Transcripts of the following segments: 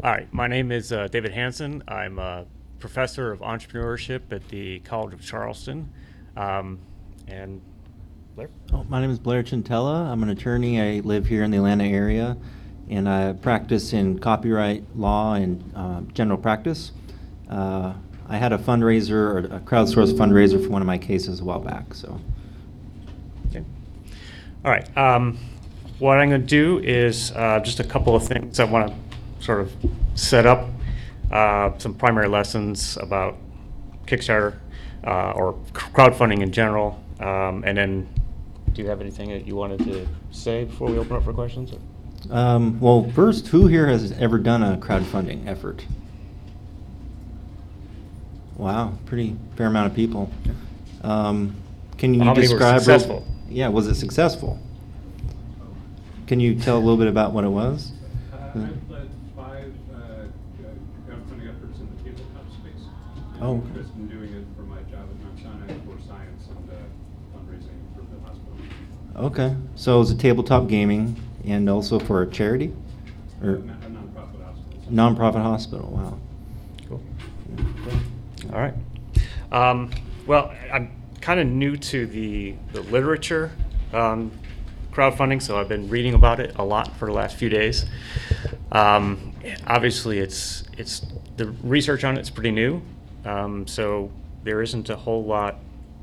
All right, my name is David Hansen. I'm a professor of entrepreneurship at the College of Charleston. Um, and Blair? Oh, my name is Blair Chintella. I'm an attorney. I live here in the Atlanta area, and I practice in copyright law and general practice. I had a fundraiser, or a crowdsourced fundraiser for one of my cases a while back. So, Okay. All right. What I'm going to do is just a couple of things I want to sort of set up some primary lessons about Kickstarter or crowdfunding in general. And then, do you have anything that you wanted to say before we open up for questions? well, first, who here has ever done a crowdfunding effort? Wow, pretty fair amount of people. Can you How many were describe? successful? Yeah, was it successful? Can you tell a little bit about what it was? I've led 5 crowdfunding efforts in the tabletop space. Oh. I'm interested in doing it for my job at Mount Sinai for science and fundraising for the hospital. Okay, so it's a tabletop gaming and also for a charity? Or A nonprofit hospital. nonprofit hospital, wow. Cool. All right. Well, I'm kind of new to the literature on crowdfunding, so I've been reading about it a lot for the last few days. Obviously, it's the research on it's pretty new, so there isn't a whole lot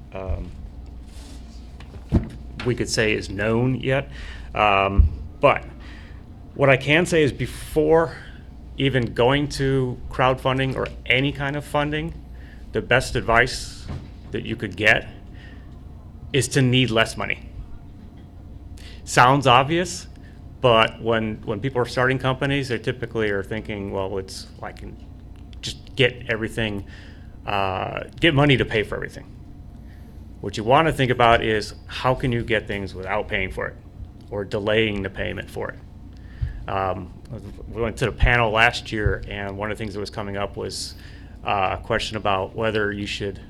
we could say is known yet. But what I can say is before even going to crowdfunding or any kind of funding, the best advice that you could get is to need less money. Sounds obvious, but when people are starting companies, they typically are thinking, well, it's like just get everything, get money to pay for everything. What you want to think about is how can you get things without paying for it or delaying the payment for it. We went to the panel last year, and one of the things that was coming up was a question about whether you should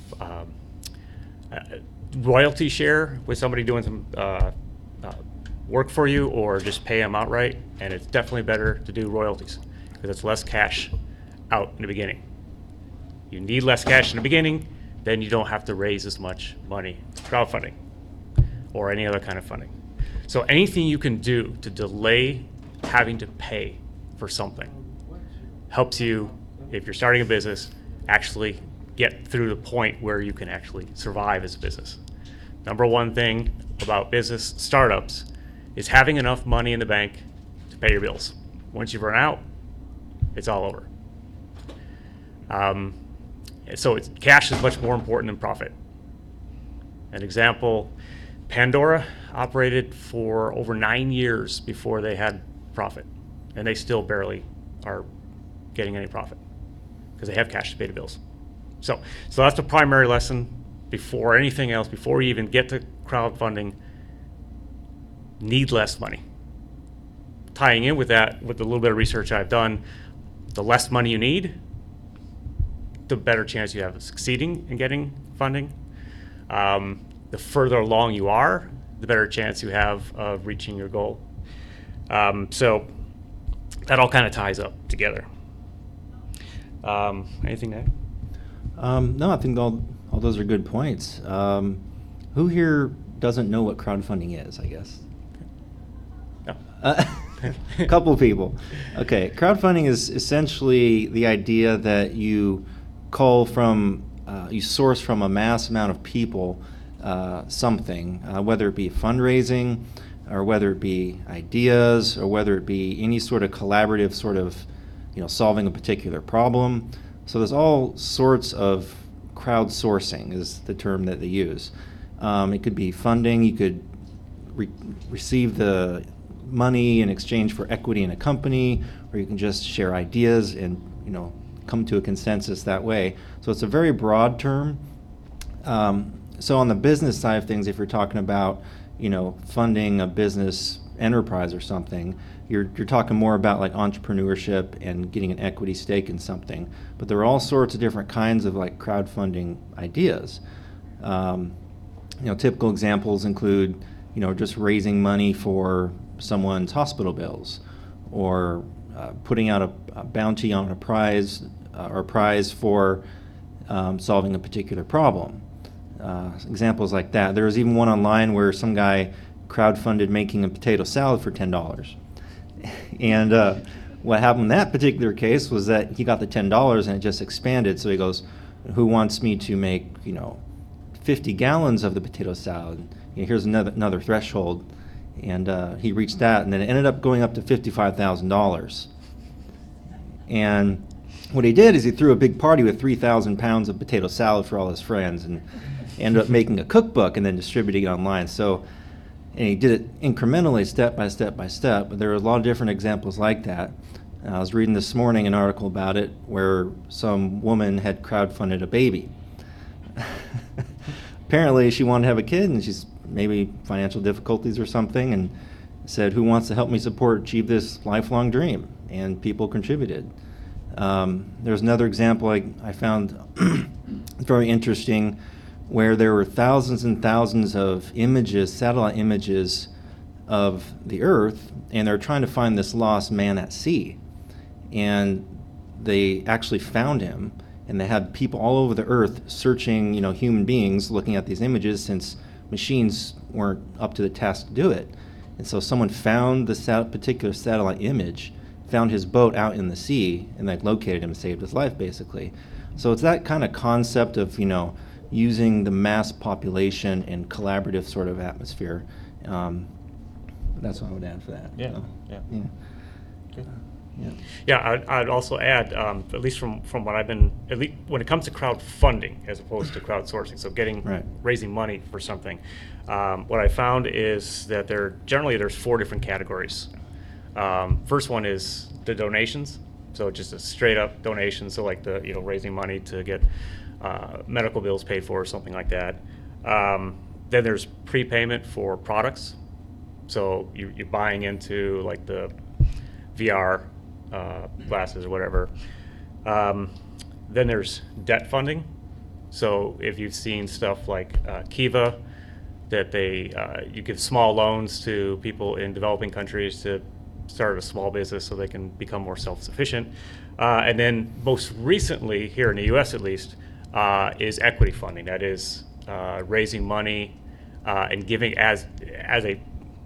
royalty share with somebody doing some work for you or just pay them outright. And it's definitely better to do royalties because it's less cash out in the beginning. You need less cash in the beginning, then you don't have to raise as much money crowdfunding or any other kind of funding. So anything you can do to delay having to pay for something helps you, if you're starting a business, actually get through the point where you can actually survive as a business. Number one thing about business startups is having enough money in the bank to pay your bills. Once you run out, it's all over. So cash is much more important than profit. An example, Pandora operated for over 9 years before they had profit, and they still barely are getting any profit because they have cash to pay the bills. So that's the primary lesson before anything else, before you even get to crowdfunding, need less money. Tying in with that, with the little bit of research I've done, the less money you need, the better chance you have of succeeding in getting funding. The further along you are, the better chance you have of reaching your goal. So that all kind of ties up together. Anything to add? No, I think all those are good points. Who here doesn't know what crowdfunding is, I guess? No. A couple people. Okay, crowdfunding is essentially the idea that you you source from a mass amount of people something, whether it be fundraising or whether it be ideas or whether it be any sort of collaborative sort of, solving a particular problem. So there's all sorts of crowdsourcing is the term that they use. It could be funding. You could receive the money in exchange for equity in a company, or you can just share ideas and come to a consensus that way. So it's a very broad term. So on the business side of things, if you're talking about funding a business enterprise or something, you're talking more about like entrepreneurship and getting an equity stake in something. But there are all sorts of different kinds of like crowdfunding ideas. Typical examples include just raising money for someone's hospital bills, or putting out a bounty on a prize or prize for solving a particular problem. Examples like that. There was even one online where some guy crowdfunded making a potato salad for $10. And what happened in that particular case was that he got the $10 and it just expanded. So he goes, who wants me to make, 50 gallons of the potato salad? Here's another threshold. And he reached that, and then it ended up going up to $55,000. And what he did is he threw a big party with 3,000 pounds of potato salad for all his friends, and ended up making a cookbook and then distributing it online. So, and he did it incrementally, step by step by step. But there are a lot of different examples like that. I was reading this morning an article about it where some woman had crowdfunded a baby. Apparently, she wanted to have a kid, and she's maybe financial difficulties or something, and said, who wants to help me achieve this lifelong dream? And people contributed. There's another example I found very interesting, where there were thousands and thousands of images, satellite images of the Earth, and they're trying to find this lost man at sea. And they actually found him, and they had people all over the Earth searching, human beings looking at these images, since machines weren't up to the task to do it. And so someone found the particular satellite image, found his boat out in the sea, and located him and saved his life, basically. So it's that kind of concept of, using the mass population and collaborative sort of atmosphere. That's what I would add for that. Yeah, So, yeah. Yeah. Good. Yeah. Yeah, I'd also add, at least from what I've been, at least when it comes to crowdfunding as opposed to crowdsourcing, so Right. raising money for something, what I found is that there's 4 different categories. First one is the donations, so just a straight up donation, so like raising money to get medical bills paid for or something like that. Then there's prepayment for products, so you're buying into like the VR glasses or whatever. Then there's debt funding. So if you've seen stuff like Kiva, that you give small loans to people in developing countries to start a small business so they can become more self-sufficient. And then most recently, here in the U.S. at least, is equity funding. That is raising money and giving as a.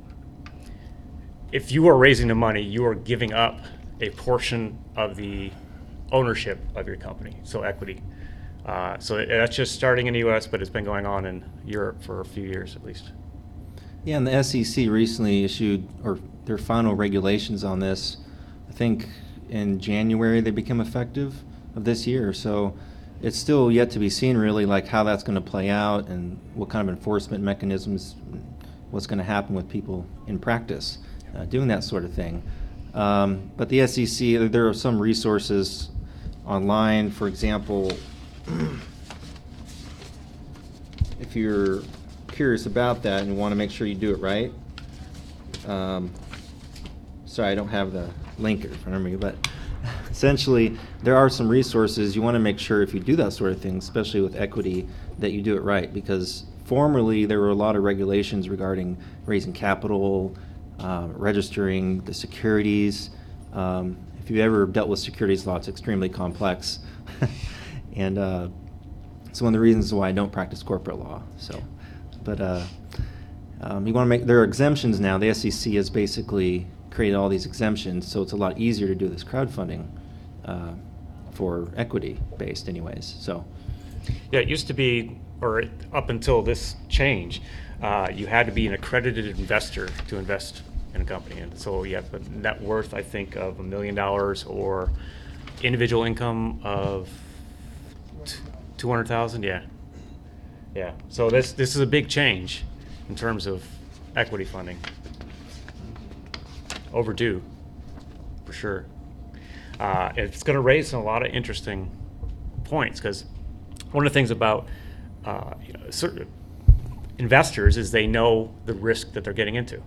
If you are raising the money, you are giving up a portion of the ownership of your company, so equity. So that's just starting in the U.S., but it's been going on in Europe for a few years at least. Yeah, and the SEC recently issued their final regulations on this. I think in January they became effective of this year. So it's still yet to be seen really how that's going to play out and what kind of enforcement mechanisms, what's going to happen with people in practice doing that sort of thing. But the SEC, there are some resources online. For example, if you're curious about that and you want to make sure you do it right, sorry, I don't have the link in front of me, but essentially there are some resources. You want to make sure if you do that sort of thing, especially with equity, that you do it right, because formerly there were a lot of regulations regarding raising capital, registering the securities. If you've ever dealt with securities law, it's extremely complex. And it's one of the reasons why I don't practice corporate law. So, but you want to there are exemptions now. The SEC has basically created all these exemptions, so it's a lot easier to do this crowdfunding for equity-based anyways. So, yeah, it used to be, or up until this change, you had to be an accredited investor to invest in a company. And so you have a net worth, I think, of $1 million or individual income of 200,000. Yeah. So this is a big change in terms of equity funding. Overdue, for sure. It's going to raise a lot of interesting points, because one of the things about certain investors is they know the risk that they're getting into.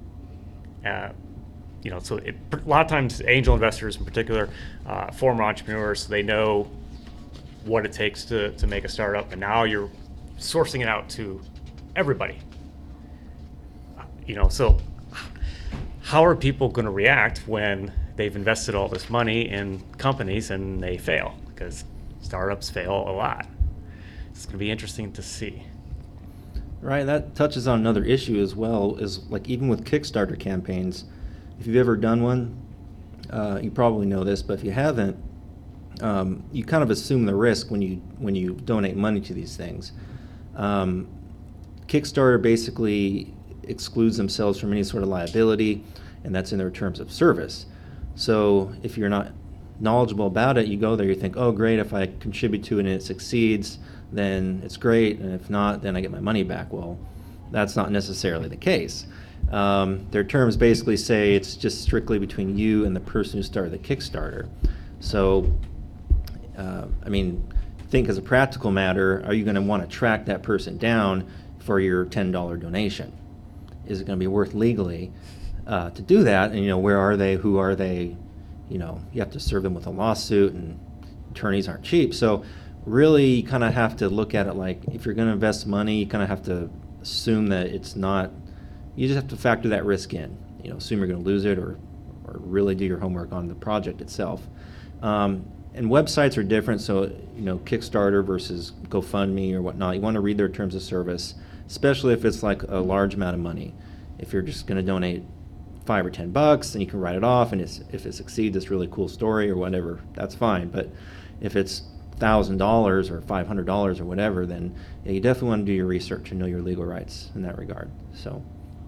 So a lot of times angel investors in particular, former entrepreneurs, they know what it takes to make a startup, and now you're sourcing it out to everybody. So how are people going to react when they've invested all this money in companies and they fail, because startups fail a lot. It's going to be interesting to see. Right, that touches on another issue as well, is like even with Kickstarter campaigns, if you've ever done one, you probably know this, but if you haven't, you kind of assume the risk when you donate money to these things. Kickstarter basically excludes themselves from any sort of liability, and that's in their terms of service. So if you're not knowledgeable about it, you go there, you think, oh great, if I contribute to it and it succeeds, then it's great, and if not, then I get my money back. Well, that's not necessarily the case. Their terms basically say it's just strictly between you and the person who started the Kickstarter. So, I mean, think as a practical matter, are you going to want to track that person down for your $10 donation? Is it going to be worth legally to do that? And, where are they? Who are they? You have to serve them with a lawsuit, and attorneys aren't cheap. So really, you kind of have to look at it like, if you're going to invest money, you kind of have to assume that it's not, you just have to factor that risk in. Assume you're going to lose it, or really do your homework on the project itself. And websites are different, so Kickstarter versus GoFundMe or whatnot, you want to read their terms of service, especially if it's like a large amount of money. If you're just going to donate $5 or $10, then you can write it off, and if it succeeds, it's a really cool story or whatever, that's fine. But if it's $1,000 or $500 or whatever, then you definitely want to do your research and know your legal rights in that regard. So,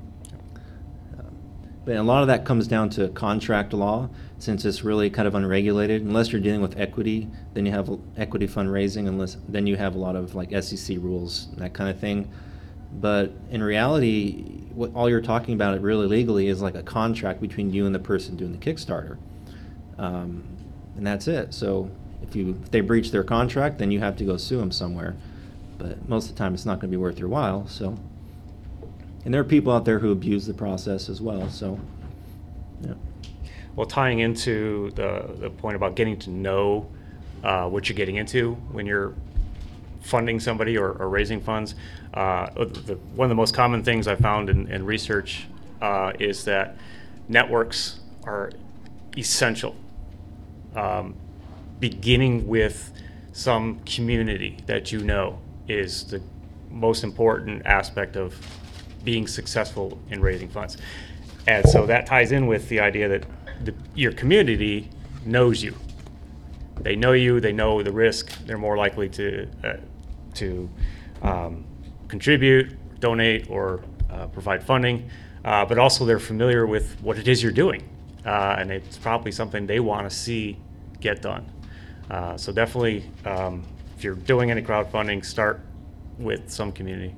but a lot of that comes down to contract law, since it's really kind of unregulated. Unless you're dealing with equity, then you have equity fundraising. Then you have a lot of like SEC rules, that kind of thing. But in reality, what all you're talking about it really legally is like a contract between you and the person doing the Kickstarter, and that's it. So if they breach their contract, then you have to go sue them somewhere. But most of the time, it's not going to be worth your while. So, and there are people out there who abuse the process as well. So, yeah. Well, tying into the point about getting to know what you're getting into when you're funding somebody or raising funds, one of the most common things I found in research is that networks are essential. Beginning with some community that is the most important aspect of being successful in raising funds. And so that ties in with the idea that your community knows you. They know you, they know the risk, they're more likely to contribute, donate, or provide funding, but also they're familiar with what it is you're doing, and it's probably something they want to see get done. So definitely, if you're doing any crowdfunding, start with some community.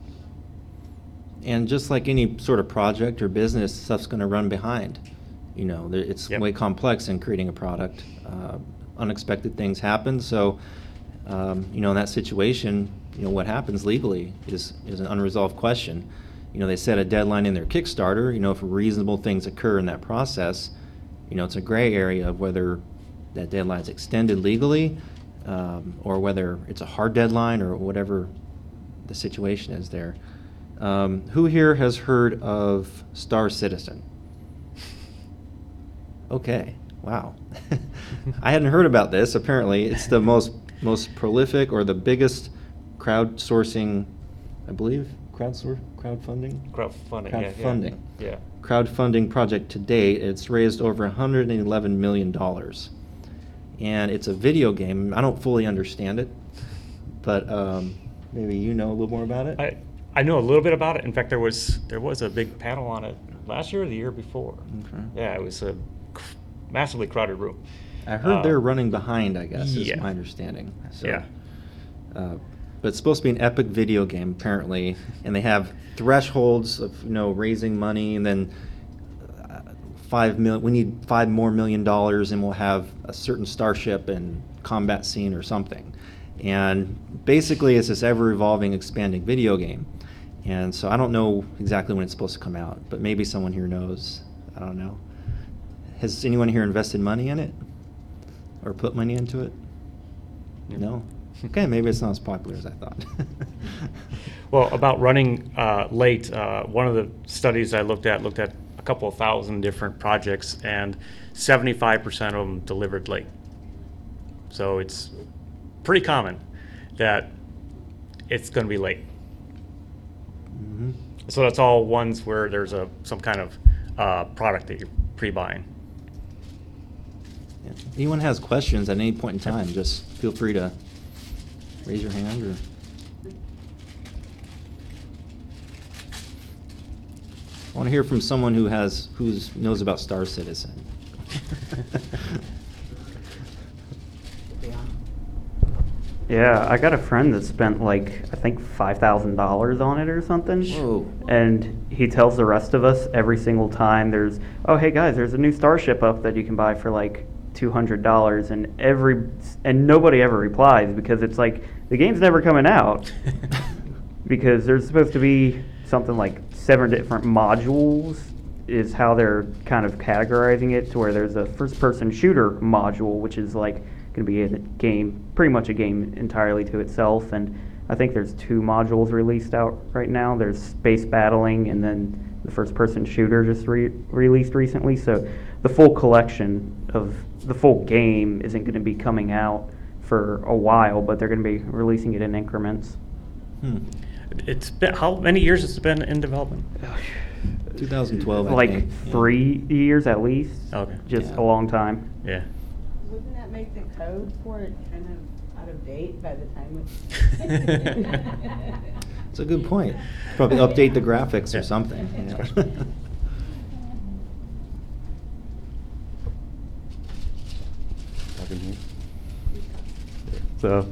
And just like any sort of project or business, stuff's going to run behind. It's Yep. way complex in creating a product. Unexpected things happen. So, in that situation, what happens legally is an unresolved question. They set a deadline in their Kickstarter. If reasonable things occur in that process, it's a gray area of whether that deadline's extended legally, or whether it's a hard deadline, or whatever the situation is there. Who here has heard of Star Citizen? Okay, wow. I hadn't heard about this. Apparently, it's the most prolific or the biggest crowdsourcing, I believe, crowdfunding? Crowdfunding. Yeah. Crowdfunding project to date. It's raised over $111 million. And it's a video game. I don't fully understand it, but maybe you know a little more about it? I know a little bit about it. In fact, there was a big panel on it last year or the year before. Okay. Yeah, it was a massively crowded room. I heard they're running behind, I guess, is yeah. my understanding. So, Yeah. But it's supposed to be an epic video game, apparently, and they have thresholds of raising money, and then we need $5 more million, and we'll have a certain starship and combat scene or something. And basically, it's this ever-evolving, expanding video game. And so I don't know exactly when it's supposed to come out, but maybe someone here knows. I don't know. Has anyone here invested money in it? Or put money into it? No? Okay, maybe it's not as popular as I thought. Well, about running late, one of the studies I looked at a couple of thousand different projects, and 75% of them delivered late. So it's pretty common that it's going to be late. Mhm. So that's all ones where there's some kind of product that you're pre-buying. Yeah. Anyone has questions at any point in time, just feel free to raise your hand or. I want to hear from someone who knows about Star Citizen. Yeah, I got a friend that spent like I think $5,000 on it or something. Whoa. And he tells the rest of us every single time oh hey guys, there's a new Starship up that you can buy for like $200, and nobody ever replies because it's like the game's never coming out because there's supposed to be something like 7 different modules is how they're kind of categorizing it, to where there's a first-person shooter module, which is like going to be a game, pretty much a game entirely to itself. And I think there's 2 modules released out right now. There's space battling, and then the first-person shooter just released recently. So the full collection of the full game isn't going to be coming out for a while, but they're going to be releasing it in increments. It's been, how many years has it been in development? 2012, I Like think. Yeah. 3 years at least. Okay. Just Yeah. a long time. Yeah. Wouldn't that make the code for it kind of out of date by the time it's... It's a good point. Probably update the graphics Yeah. or something. Especially- Yeah. So,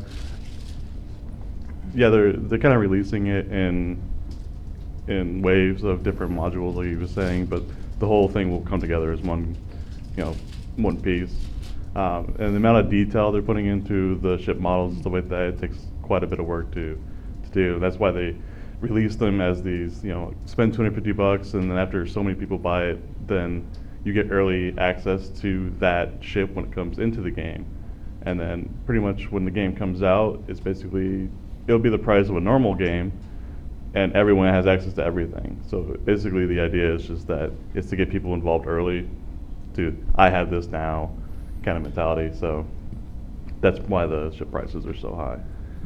yeah, they're kind of releasing it in waves of different modules, like you were saying, but the whole thing will come together as one piece. And the amount of detail they're putting into the ship models and stuff like that, it takes quite a bit of work to do. That's why they release them as these, spend $250, and then after so many people buy it, then you get early access to that ship when it comes into the game. And then pretty much when the game comes out, it'll be the price of a normal game, and everyone has access to everything. So basically the idea is just that it's to get people involved early, I have this now kind of mentality. So that's why the ship prices are so high.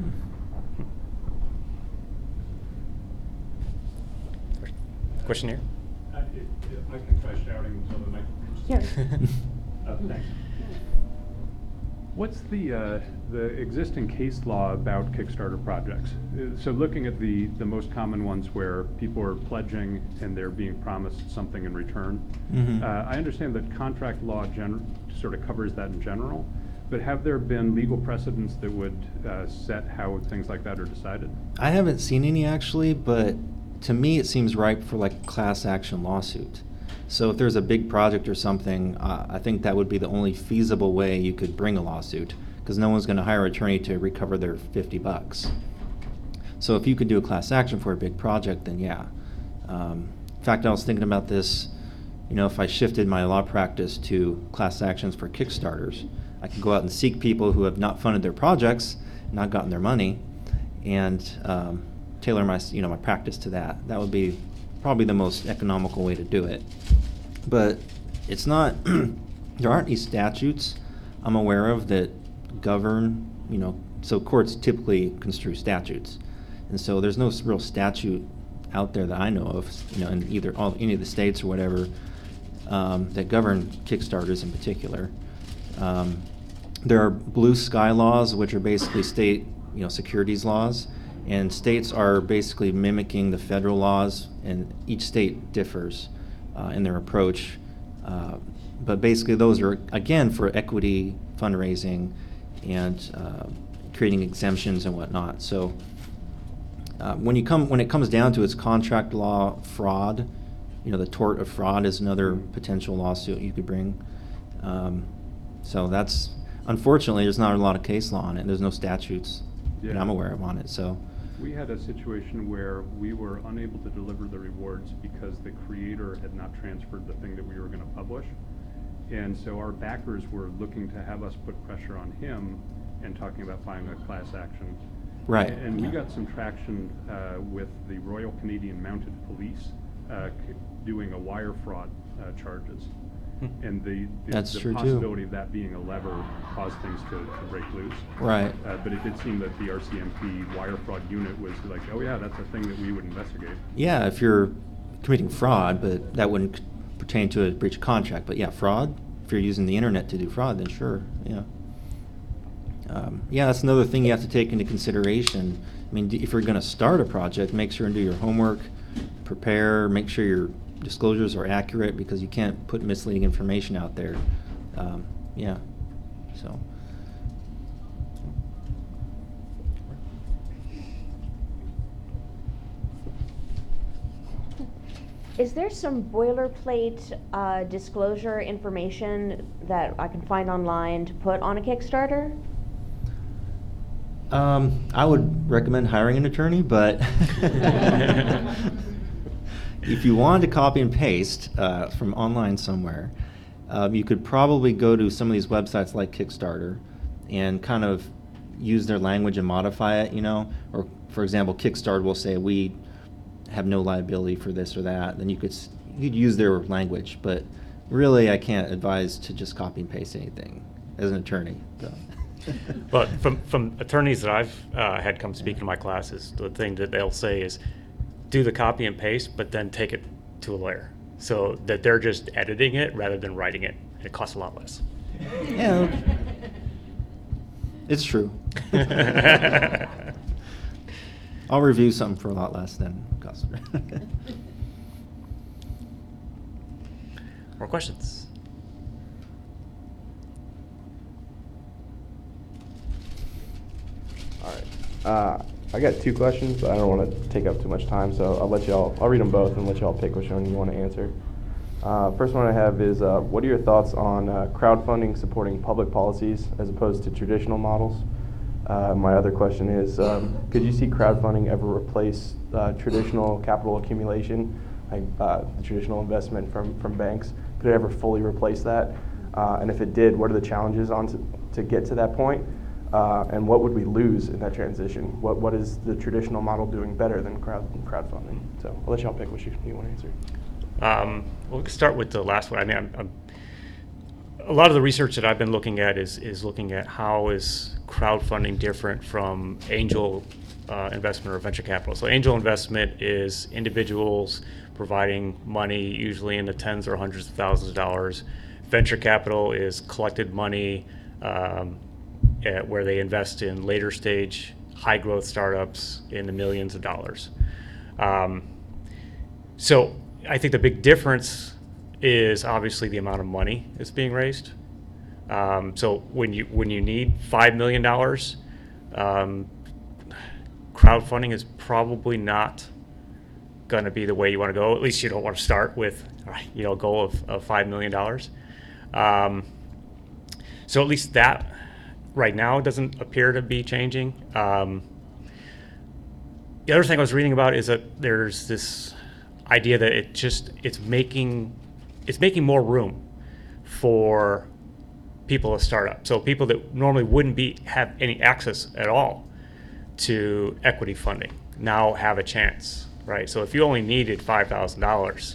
Question here? I can try shouting until the microphone. Thanks. What's the existing case law about Kickstarter projects? So looking at the most common ones where people are pledging and they're being promised something in return, Mhm. I understand that contract law sort of covers that in general, but have there been legal precedents that would set how things like that are decided? I haven't seen any actually, but to me it seems ripe for like a class action lawsuit. So if there's a big project or something, I think that would be the only feasible way you could bring a lawsuit, because no one's going to hire an attorney to recover their $50. So if you could do a class action for a big project, then yeah. In fact, I was thinking about this, if I shifted my law practice to class actions for Kickstarters, I could go out and seek people who have not funded their projects, not gotten their money, and tailor my my practice to that. That would be probably the most economical way to do it. But it's not. There aren't any statutes I'm aware of that govern. So courts typically construe statutes, and so there's no real statute out there that I know of. In any of the states or whatever that govern Kickstarters in particular. There are blue sky laws, which are basically state securities laws. And states are basically mimicking the federal laws, and each state differs in their approach. But basically those are, again, for equity, fundraising, and creating exemptions and whatnot. So when it comes down to its contract law, fraud, the tort of fraud is another potential lawsuit you could bring. So that's, unfortunately, there's not a lot of case law on it. There's no statutes that I'm aware of on it. So. We had a situation where we were unable to deliver the rewards because the creator had not transferred the thing that we were going to publish. And so our backers were looking to have us put pressure on him and talking about filing a class action. Right. And we got some traction with the Royal Canadian Mounted Police doing a wire fraud charges. Hmm. And the That's true, too. possibility of that being a lever caused things to break loose. Right. But it did seem that the RCMP wire fraud unit was like, oh yeah, that's a thing that we would investigate. Yeah, if you're committing fraud, but that wouldn't pertain to a breach of contract. But yeah, fraud, if you're using the internet to do fraud, then sure, yeah. Yeah, that's another thing you have to take into consideration. I mean, if you're going to start a project, make sure and do your homework, prepare, make sure your disclosures are accurate, because you can't put misleading information out there. Yeah, so. Is there some boilerplate disclosure information that I can find online to put on a Kickstarter? I would recommend hiring an attorney, but if you wanted to copy and paste from online somewhere, you could probably go to some of these websites like Kickstarter and kind of use their language and modify it, or for example, Kickstarter will say we have no liability for this or that. Then you'd use their language, but really I can't advise to just copy and paste anything as an attorney. So. But from attorneys that I've had come speak in my classes, the thing that they'll say is do the copy and paste, but then take it to a lawyer, so that they're just editing it rather than writing it. And it costs a lot less. Yeah, it's true. I'll review something for a lot less than it costs. More questions? All right. I got two questions, but I don't want to take up too much time, so I'll read them both and let y'all pick which one you want to answer. First one I have is, what are your thoughts on crowdfunding supporting public policies as opposed to traditional models? My other question is, could you see crowdfunding ever replace traditional capital accumulation, like the traditional investment from banks? Could it ever fully replace that? And if it did, what are the challenges to get to that point? And what would we lose in that transition? What is the traditional model doing better than crowdfunding? So I'll let y'all pick which you want to answer. Well, we can start with the last one. I mean, a lot of the research that I've been looking at is looking at how is crowdfunding different from angel investment or venture capital. So angel investment is individuals providing money, usually in the tens or hundreds of thousands of dollars. Venture capital is collected money where they invest in later stage, high growth startups in the millions of dollars. So I think the big difference is obviously the amount of money that's being raised. So when you need $5 million, crowdfunding is probably not going to be the way you want to go. At least you don't want to start with a goal of $5 million. So at least that right now doesn't appear to be changing. The other thing I was reading about is that there's this idea that it's making more room for people to start up. So people that normally wouldn't have any access at all to equity funding now have a chance, right? So if you only needed $5,000,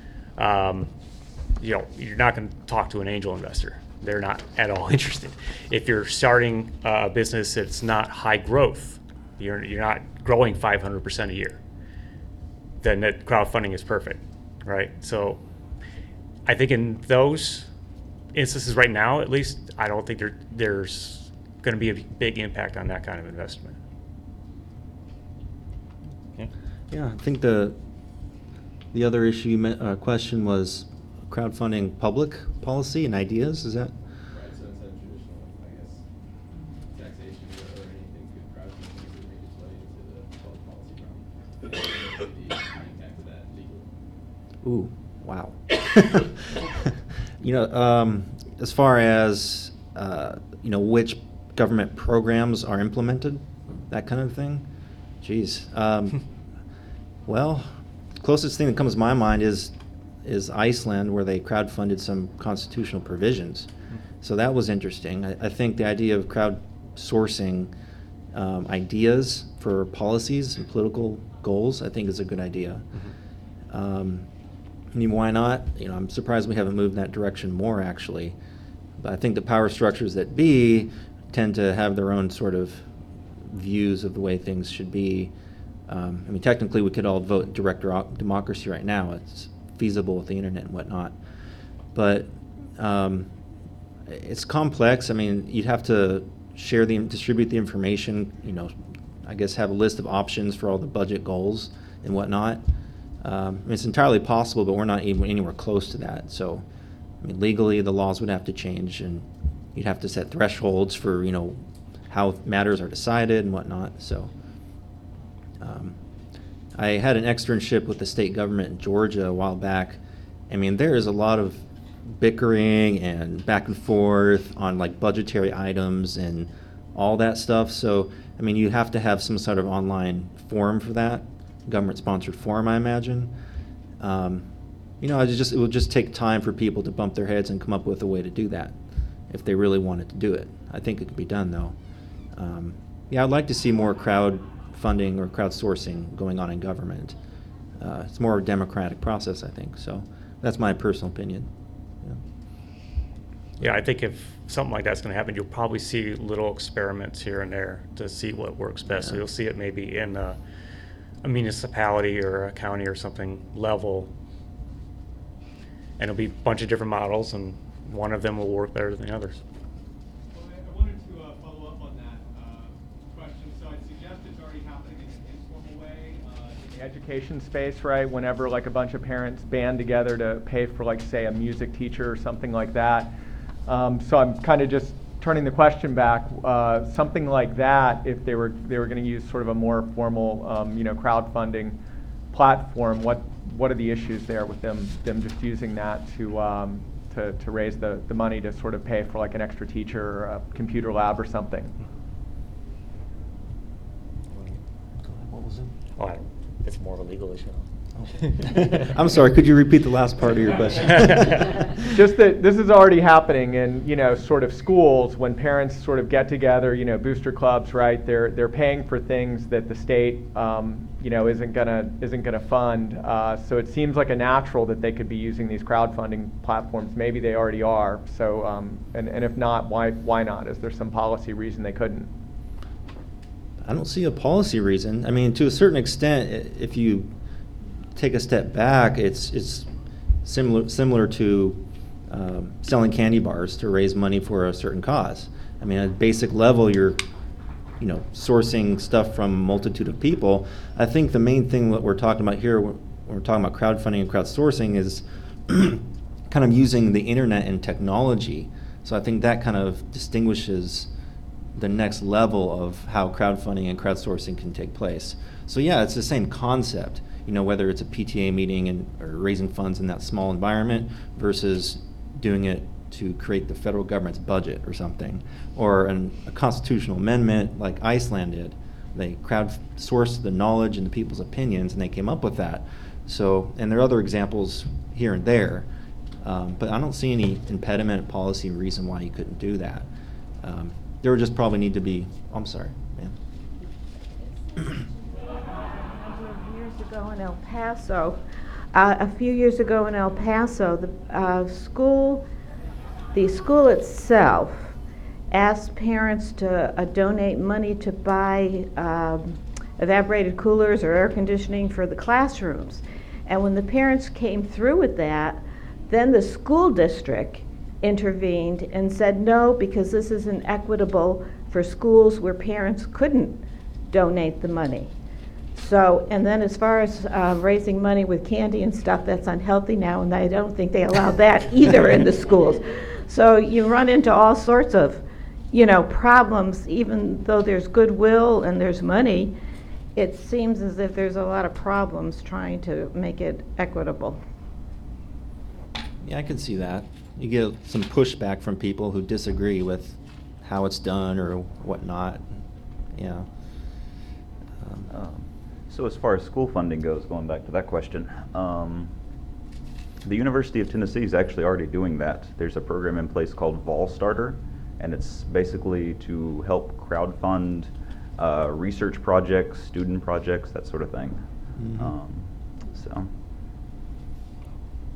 you're not going to talk to an angel investor. They're not at all interested. If you're starting a business that's not high growth, you're not growing 500% a year, then that crowdfunding is perfect, right? So I think in those instances right now, at least, I don't think there's going to be a big impact on that kind of investment. Yeah, I think the other issue question was crowdfunding public policy and ideas. Is that? Right. So instead of traditional, I guess, taxation or anything, could crowdfunding make its way into the public policy realm? The impact of that legal. Ooh, wow. As far as which government programs are implemented, that kind of thing. Geez. Well, the closest thing that comes to my mind is Iceland, where they crowdfunded some constitutional provisions. So that was interesting. I think the idea of crowdsourcing ideas for policies and political goals, I think, is a good idea. why not? I'm surprised we haven't moved in that direction more, actually. But I think the power structures that be tend to have their own sort of views of the way things should be. Technically, we could all vote direct democracy right now. It's feasible with the internet and whatnot. But it's complex. You'd have to distribute the information, I guess have a list of options for all the budget goals and whatnot. It's entirely possible, but we're not even anywhere close to that. So, legally, the laws would have to change, and you'd have to set thresholds for, how matters are decided and whatnot. So, I had an externship with the state government in Georgia a while back. There is a lot of bickering and back and forth on like budgetary items and all that stuff. So, you have to have some sort of online forum for that, government-sponsored forum, I imagine. It would just take time for people to bump their heads and come up with a way to do that if they really wanted to do it. I think it could be done, though. I'd like to see more crowdfunding or crowdsourcing going on in government. It's more of a democratic process, I think. So that's my personal opinion. Yeah, I think if something like that's going to happen, you'll probably see little experiments here and there to see what works best. So you'll see it maybe in a municipality or a county or something level, and it'll be a bunch of different models, and one of them will work better than the others. Well, I wanted to follow up on that question. So I'd suggest it's already happening in an informal way in the education space, right? Whenever like a bunch of parents band together to pay for, like, say, a music teacher or something like that. So I'm kind of just turning the question back. Something like that, if they were going to use sort of a more formal, crowdfunding platform, what are the issues there with them just using that to raise the money to sort of pay for like an extra teacher or a computer lab or something? What was it? Oh, it's more of a legal issue. I'm sorry, could you repeat the last part of your question? Just that this is already happening in, sort of schools when parents sort of get together, booster clubs, right? They're paying for things that the state, isn't gonna fund. So it seems like a natural that they could be using these crowdfunding platforms. Maybe they already are. So, and if not, why not? Is there some policy reason they couldn't? I don't see a policy reason. To a certain extent, if you take a step back, it's similar to selling candy bars to raise money for a certain cause. At a basic level, you're sourcing stuff from a multitude of people. I think the main thing that we're talking about here when we're talking about crowdfunding and crowdsourcing is kind of using the internet and technology. So I think that kind of distinguishes the next level of how crowdfunding and crowdsourcing can take place. So yeah, it's the same concept. Whether it's a PTA meeting or raising funds in that small environment versus doing it to create the federal government's budget or something, or a constitutional amendment like Iceland did. They crowdsourced the knowledge and the people's opinions, and they came up with that. So, and there are other examples here and there, but I don't see any impediment, policy, reason why you couldn't do that. There would just probably need to be. I'm sorry, ma'am. Ago in El Paso, a few years ago in El Paso, the school itself asked parents to donate money to buy evaporated coolers or air conditioning for the classrooms. And when the parents came through with that, then the school district intervened and said no, because this isn't equitable for schools where parents couldn't donate the money. So, and then as far as raising money with candy and stuff, that's unhealthy now, and I don't think they allow that either in the schools. So you run into all sorts of, problems. Even though there's goodwill and there's money, it seems as if there's a lot of problems trying to make it equitable. Yeah, I can see that. You get some pushback from people who disagree with how it's done or whatnot. Yeah. So as far as school funding goes, going back to that question, the University of Tennessee is actually already doing that. There's a program in place called Vol Starter, and it's basically to help crowdfund research projects, student projects, that sort of thing. Mm-hmm.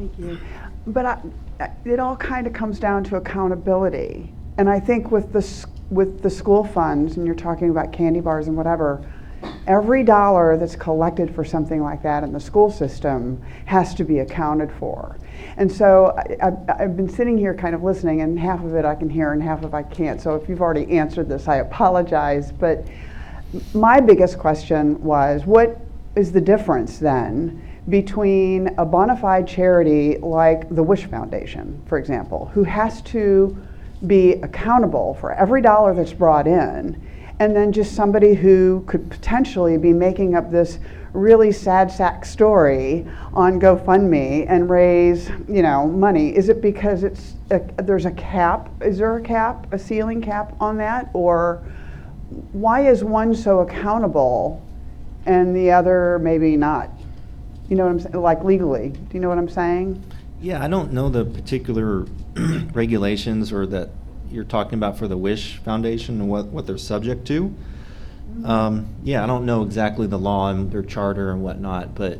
Thank you. But it all kind of comes down to accountability. And I think with the school funds, and you're talking about candy bars and whatever, every dollar that's collected for something like that in the school system has to be accounted for. And so I've been sitting here kind of listening, and half of it I can hear and half of it I can't. So if you've already answered this, I apologize. But my biggest question was, what is the difference then between a bona fide charity like the Wish Foundation, for example, who has to be accountable for every dollar that's brought in, and then just somebody who could potentially be making up this really sad sack story on GoFundMe and raise, money? Is it because there's a cap? Is there a cap, a ceiling cap on that? Or why is one so accountable and the other maybe not? You know what I'm saying? Like legally. Do you know what I'm saying? Yeah, I don't know the particular regulations or that you're talking about for the Wish Foundation and what they're subject to. Yeah, I don't know exactly the law and their charter and whatnot, but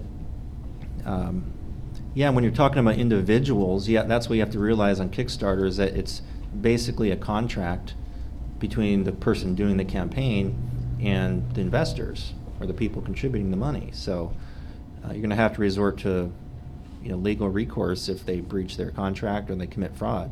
yeah, when you're talking about individuals, yeah, that's what you have to realize on Kickstarter is that it's basically a contract between the person doing the campaign and the investors or the people contributing the money. So you're going to have to resort to legal recourse if they breach their contract or they commit fraud.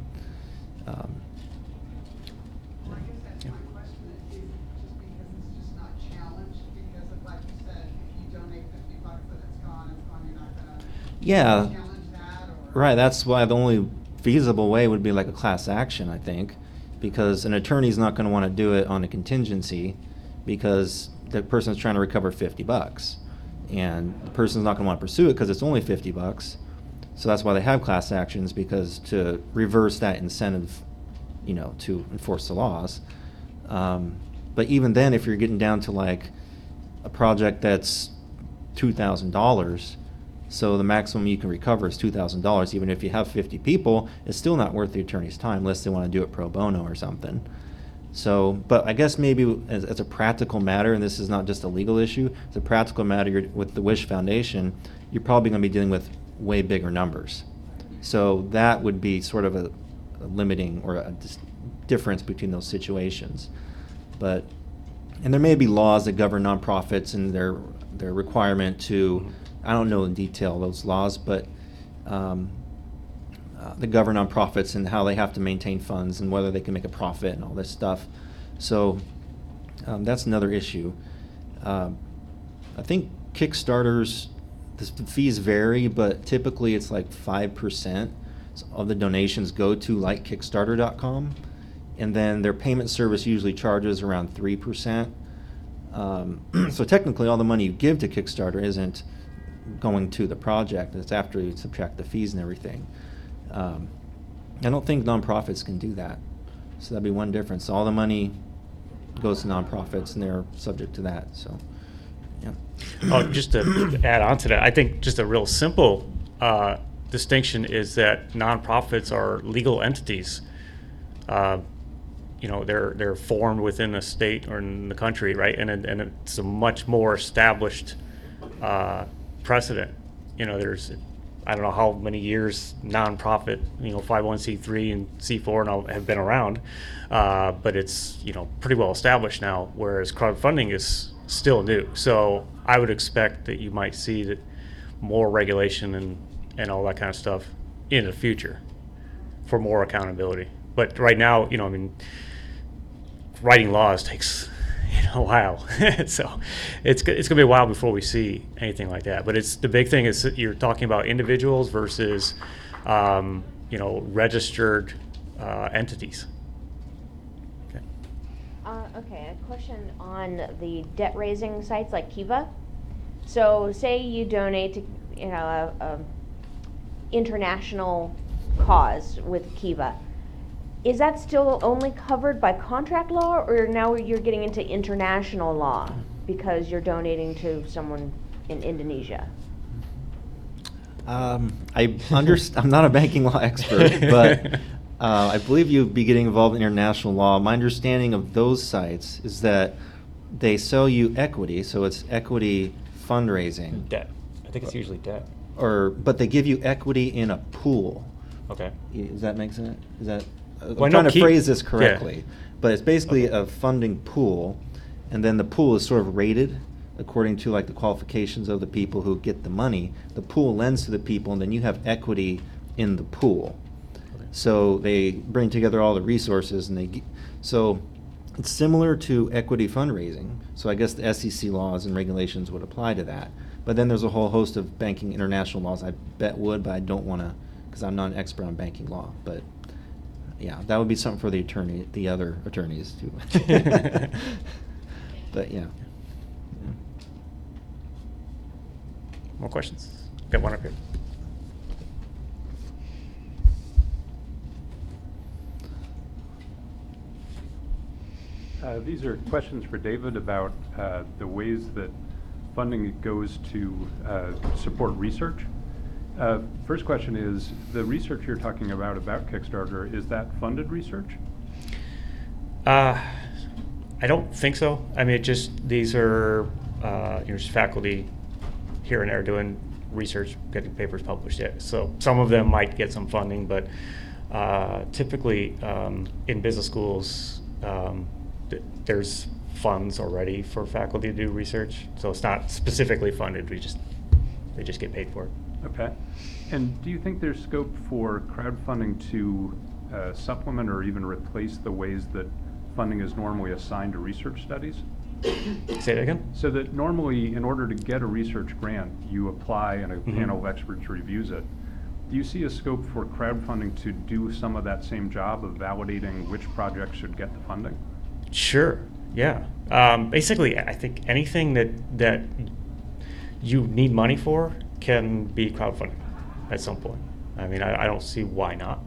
Yeah, right. That's why the only feasible way would be like a class action, I think, because an attorney's not going to want to do it on a contingency because the person's trying to recover $50, and the person's not going to want to pursue it because it's only $50. So that's why they have class actions, because to reverse that incentive, to enforce the laws. But even then, if you're getting down to like a project that's $2,000. So the maximum you can recover is $2,000. Even if you have 50 people, it's still not worth the attorney's time unless they want to do it pro bono or something. So, but I guess maybe as a practical matter, and this is not just a legal issue, it's a practical matter with the Wish Foundation, you're probably going to be dealing with way bigger numbers. So that would be sort of a limiting or a difference between those situations. And there may be laws that govern nonprofits and their requirement to, I don't know in detail those laws, but they govern nonprofits and how they have to maintain funds and whether they can make a profit and all this stuff. So that's another issue. I think Kickstarters, the fees vary, but typically it's like 5% of the donations go to like Kickstarter.com, and then their payment service usually charges around 3%. So technically all the money you give to Kickstarter isn't going to the project. It's after you subtract the fees and everything. I don't think nonprofits can do that. So that'd be one difference. All the money goes to nonprofits and they're subject to that. So, yeah. Oh, just to add on to that, I think just a real simple distinction is that nonprofits are legal entities. They're formed within a state or in the country, right? And it's a much more established precedent. There's, I don't know how many years nonprofit, 501c3 and C4 and all have been around, but it's, pretty well established now, whereas crowdfunding is still new. So I would expect that you might see that more regulation and all that kind of stuff in the future for more accountability. But right now, writing laws takes a while. So it's going to be a while before we see anything like that. But the big thing is that you're talking about individuals versus, registered entities. Okay, a question on the debt raising sites like Kiva. So say you donate to, a international cause with Kiva. Is that still only covered by contract law, or now you're getting into international law because you're donating to someone in Indonesia? I'm not a banking law expert, but I believe you'd be getting involved in international law. My understanding of those sites is that they sell you equity, so it's equity fundraising. Debt. I think it's usually debt. but they give you equity in a pool. Okay. Does that make sense? Is that, Well, I I'm know trying to Key- phrase this yeah. correctly, but it's basically Okay. a funding pool, and then the pool is sort of rated according to like the qualifications of the people who get the money. The pool lends to the people, and then you have equity in the pool. Okay. So they bring together all the resources, and so it's similar to equity fundraising. So I guess the SEC laws and regulations would apply to that. But then there's a whole host of banking international laws. I bet would, but I don't want to, because I'm not an expert on banking law. But yeah, that would be something for the other attorneys to. But yeah. More questions? Got one up here. These are questions for David about the ways that funding goes to support research. First question is, the research you're talking about Kickstarter, is that funded research? I don't think so. I mean, these are just faculty here and there doing research, getting papers published. Yeah. So some of them might get some funding, but typically in business schools, there's funds already for faculty to do research. So it's not specifically funded. They just get paid for it. Okay. And do you think there's scope for crowdfunding to supplement or even replace the ways that funding is normally assigned to research studies? Say that again? So that normally, in order to get a research grant, you apply and a panel of experts reviews it. Do you see a scope for crowdfunding to do some of that same job of validating which projects should get the funding? Sure. Yeah. Basically, I think anything that you need money for can be crowdfunding at some point. I mean, I don't see why not.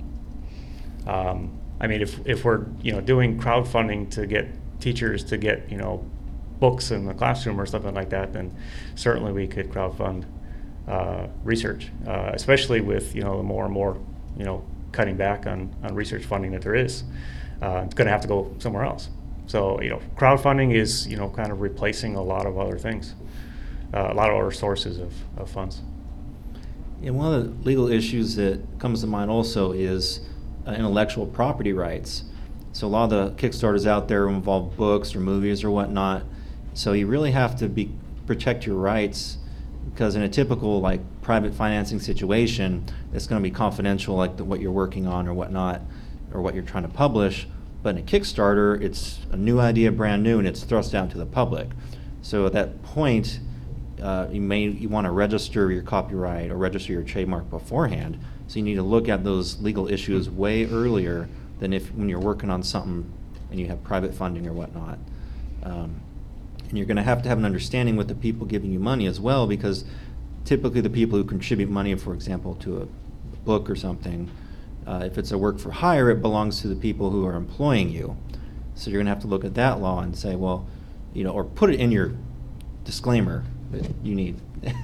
I mean, if we're doing crowdfunding to get teachers to get books in the classroom or something like that, then certainly we could crowdfund research, especially with the more and more cutting back on research funding that there is. It's going to have to go somewhere else. So crowdfunding is kind of replacing a lot of other things, a lot of other sources of funds. And one of the legal issues that comes to mind also is intellectual property rights. So a lot of the Kickstarters out there involve books or movies or whatnot. So you really have to protect your rights, because in a typical like private financing situation, it's going to be confidential, like what you're working on or whatnot, or what you're trying to publish. But in a Kickstarter, it's a new idea, brand new, and it's thrust out to the public. So at that point, you want to register your copyright or register your trademark beforehand. So you need to look at those legal issues way earlier than when you're working on something and you have private funding or whatnot. And you're going to have an understanding with the people giving you money as well, because typically the people who contribute money, for example, to a book or something, if it's a work for hire, it belongs to the people who are employing you. So you're going to have to look at that law and say, well, or put it in your disclaimer that you need.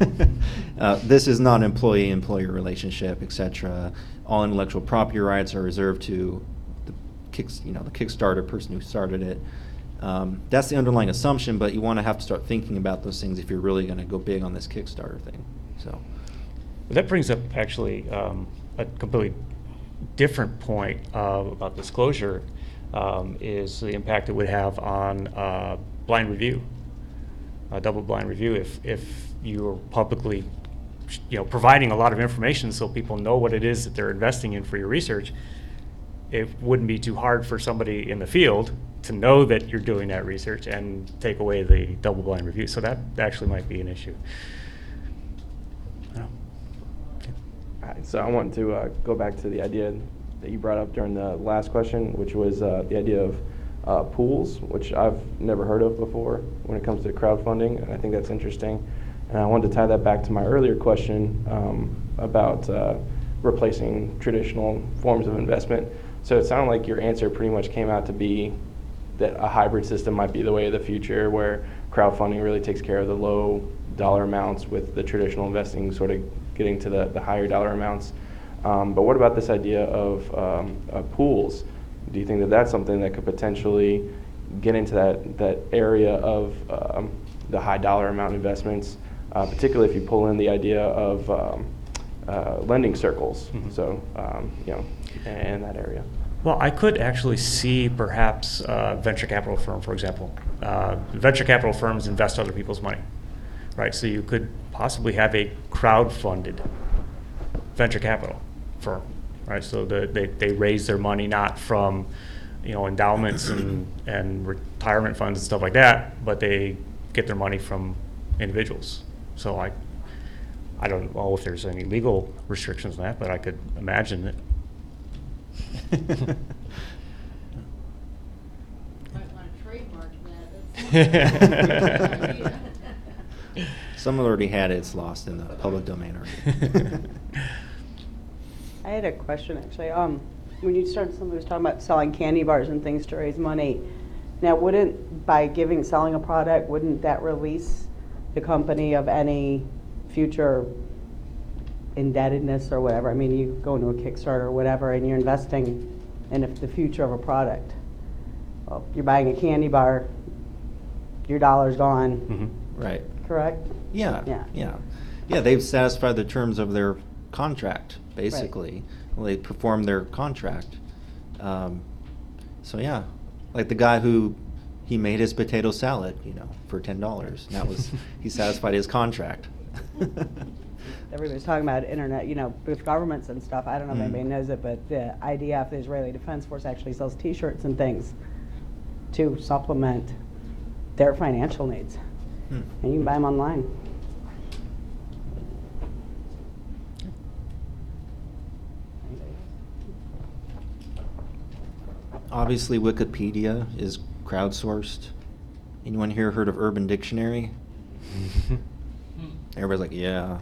This is not an employee-employer relationship, etc. All intellectual property rights are reserved to the Kickstarter person who started it. That's the underlying assumption, but you want to have to start thinking about those things if you're really going to go big on this Kickstarter thing. So that brings up actually a completely different point about disclosure, is the impact it would have on blind review, double-blind review. If you're publicly, providing a lot of information so people know what it is that they're investing in for your research, it wouldn't be too hard for somebody in the field to know that you're doing that research and take away the double-blind review. So that actually might be an issue. All right, so I want to go back to the idea that you brought up during the last question, which was the idea of pools, which I've never heard of before when it comes to crowdfunding, and I think that's interesting. And I wanted to tie that back to my earlier question about replacing traditional forms of investment. So it sounded like your answer pretty much came out to be that a hybrid system might be the way of the future, where crowdfunding really takes care of the low dollar amounts, with the traditional investing sort of getting to the higher dollar amounts. But what about this idea of pools? Do you think that that's something that could potentially get into that area of the high dollar amount investments, particularly if you pull in the idea of lending circles. Mhm. So, you know, in that area. Well, I could actually see perhaps a venture capital firm, for example. Venture capital firms invest other people's money, right? So you could possibly have a crowd-funded venture capital firm, right? So they raise their money not from, endowments and retirement funds and stuff like that, but they get their money from individuals. So I don't know if there's any legal restrictions on that, but I could imagine it. Might want to trademark that. Someone already had it, it's lost in the public domain already. I had a question, actually. When you started, somebody was talking about selling candy bars and things to raise money. Now, by selling a product, wouldn't that release the company of any future indebtedness or whatever? I mean, you go into a Kickstarter or whatever, and you're investing in the future of a product. Well, you're buying a candy bar, your dollar's gone. Mm-hmm. Right. Correct? Yeah. Yeah. Yeah, they've satisfied the terms of their contract, basically. Well, they performed their contract. So yeah, like the guy he made his potato salad, for $10. And that was, he satisfied his contract. Everybody's talking about internet, with governments and stuff. I don't know if anybody knows it, but the IDF, the Israeli Defense Force, actually sells T-shirts and things to supplement their financial needs. And you can buy them online. Obviously, Wikipedia is crowdsourced. Anyone here heard of Urban Dictionary? Everybody's like, yeah.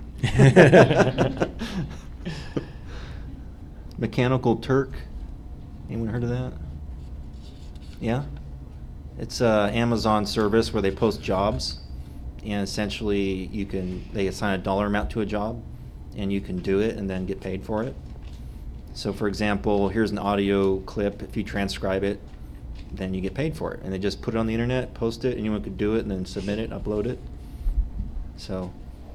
Mechanical Turk. Anyone heard of that? Yeah? It's an Amazon service where they post jobs, and essentially they assign a dollar amount to a job, and you can do it and then get paid for it. So for example, here's an audio clip. If you transcribe it, then you get paid for it. And they just put it on the internet, post it, anyone could do it, and then submit it, upload it. So.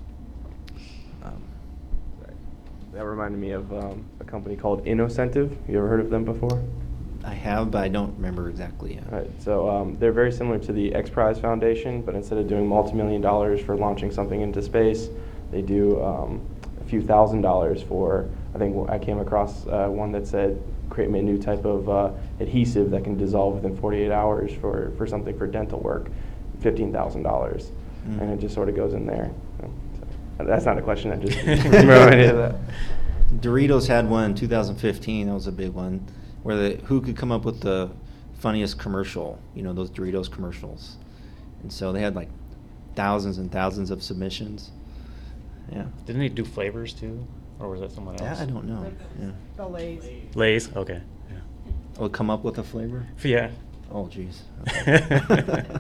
That reminded me of a company called Innocentive. You ever heard of them before? I have, but I don't remember exactly. All right, so they're very similar to the X Prize Foundation, but instead of doing multi-million dollars for launching something into space, they do a few $1,000s for, I think I came across one that said, create me a new type of adhesive that can dissolve within 48 hours for something for dental work, $15,000. And it just sort of goes in there. So that's not a question, I just reminded of that. Doritos had one in 2015, that was a big one, where who could come up with the funniest commercial, those Doritos commercials. And so they had like thousands and thousands of submissions. Yeah. Didn't he do flavors too? Or was that someone else? Yeah, I don't know. Yeah. The Lay's. Lay's? Okay. Yeah. Oh, come up with a flavor? Yeah. Oh, jeez. Okay.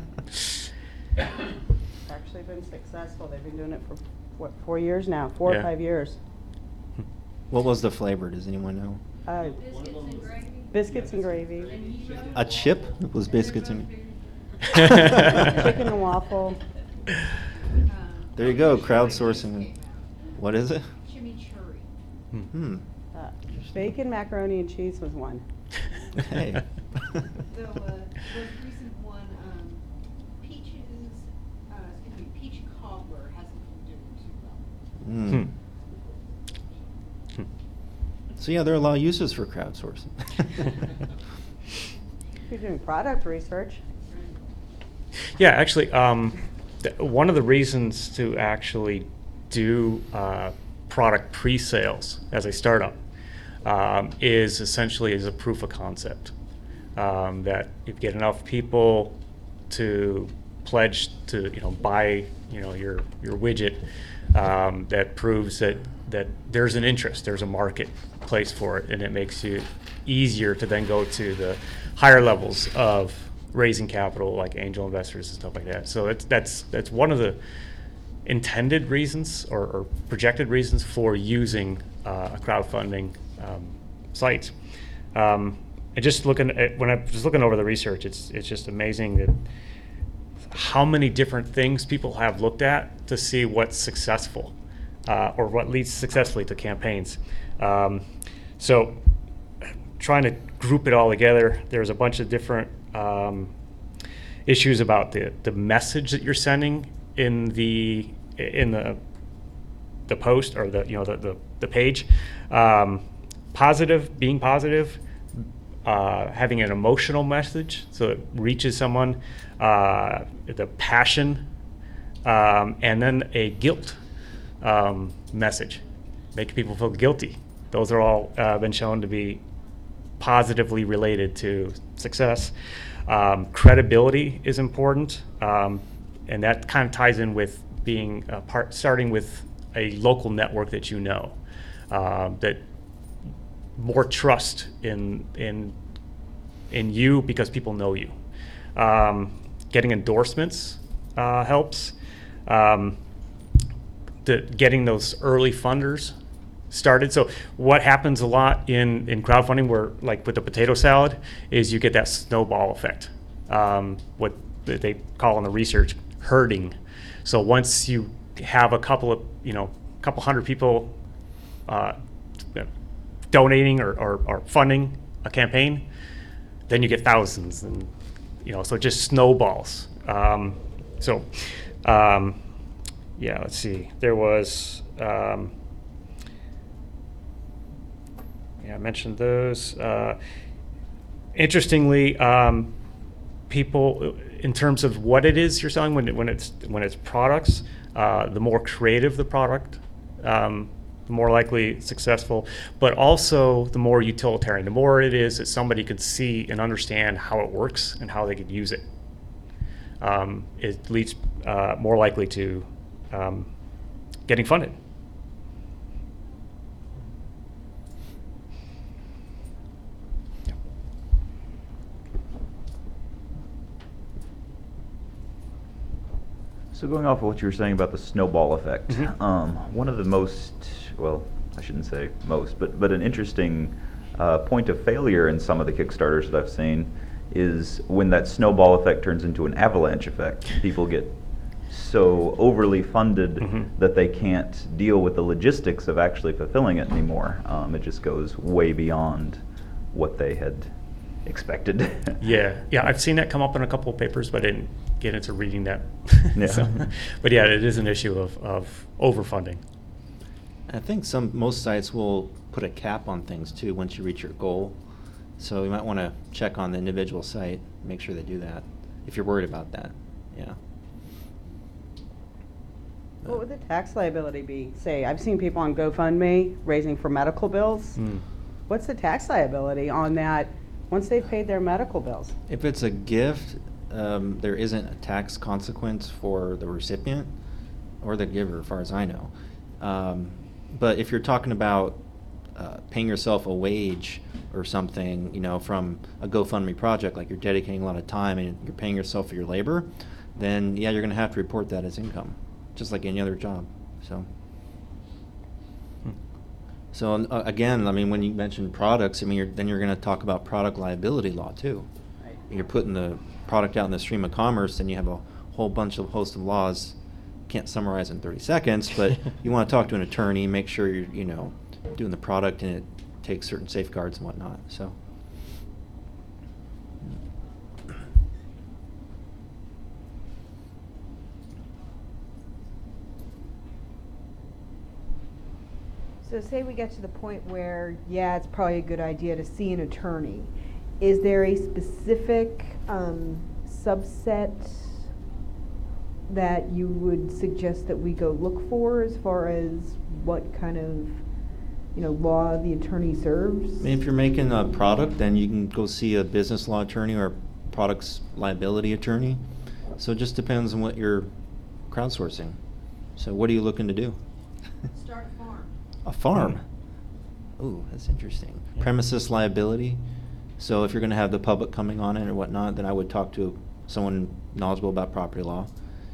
It's actually been successful. They've been doing it for, 4 years now? 4 or 5 years. What was the flavor? Does anyone know? Biscuits and gravy. A chip? It was biscuits and... Chicken and waffle. There you go, crowdsourcing. What is it? Chimichurri. Bacon, macaroni, and cheese was one. Hey. The most recent one, peach cobbler hasn't been doing too well. So yeah, there are a lot of uses for crowdsourcing. You're doing product research. Yeah, actually, one of the reasons to actually do product pre-sales as a startup is essentially as a proof of concept. That if you get enough people to pledge to buy your widget, that proves that there's an interest, there's a marketplace for it, and it makes it easier to then go to the higher levels of raising capital, like angel investors and stuff like that. So that's one of the intended reasons or projected reasons for using a crowdfunding site. And just looking at, when I'm just looking over the research, it's just amazing that how many different things people have looked at to see what's successful. or what leads successfully to campaigns. So trying to group it all together, there's a bunch of different issues about the message that you're sending in the post or the page. Positive, being positive, having an emotional message so it reaches someone, the passion, and then a guilt message, making people feel guilty. Those are all been shown to be positively related to success. Credibility is important, and that kind of ties in with being starting with a local network that you know, that more trust in you because people know you. Getting endorsements helps. Getting those early funders started. So what happens a lot in crowdfunding, where like with the potato salad, is you get that snowball effect. What they call in the research herding. So once you have a couple hundred people donating or funding a campaign, then you get thousands, and so it just snowballs. Let's see. There was. I mentioned those. Interestingly, people, in terms of what it is you're selling, when it's products, the more creative the product, the more likely successful. But also the more utilitarian. The more it is that somebody could see and understand how it works and how they could use it. It leads more likely to getting funded. So going off of what you were saying about the snowball effect, Mm-hmm. one of the most, well, I shouldn't say most, but an interesting point of failure in some of the Kickstarters that I've seen is when that snowball effect turns into an avalanche effect. People get so overly funded that they can't deal with the logistics of actually fulfilling it anymore. It just goes way beyond what they had expected. Yeah, I've seen that come up in a couple of papers, but I didn't get into reading that. Yeah. But yeah, it is an issue of overfunding. I think most sites will put a cap on things too once you reach your goal. So you might want to check on the individual site, make sure they do that if you're worried about that. Yeah. What would the tax liability be? Say, I've seen people on GoFundMe raising for medical bills. What's the tax liability on that once they've paid their medical bills? If it's a gift, there isn't a tax consequence for the recipient or the giver, as far as I know. But if you're talking about paying yourself a wage or something, from a GoFundMe project, like you're dedicating a lot of time and you're paying yourself for your labor, then yeah, you're going to have to report that as income, just like any other job. So again, when you mention products, then you're going to talk about product liability law too. Right. You're putting the product out in the stream of commerce, and you have a whole host of laws. Can't summarize in 30 seconds, but you want to talk to an attorney, make sure you're doing the product and it takes certain safeguards and whatnot. So. So say we get to the point where, yeah, it's probably a good idea to see an attorney. Is there a specific subset that you would suggest that we go look for as far as what kind of law the attorney serves? If you're making a product, then you can go see a business law attorney or a products liability attorney. So it just depends on what you're crowdsourcing. So what are you looking to do? Start a farm. A farm? Ooh, that's interesting. Yeah. Premises liability. So if you're going to have the public coming on it or whatnot, then I would talk to someone knowledgeable about property law.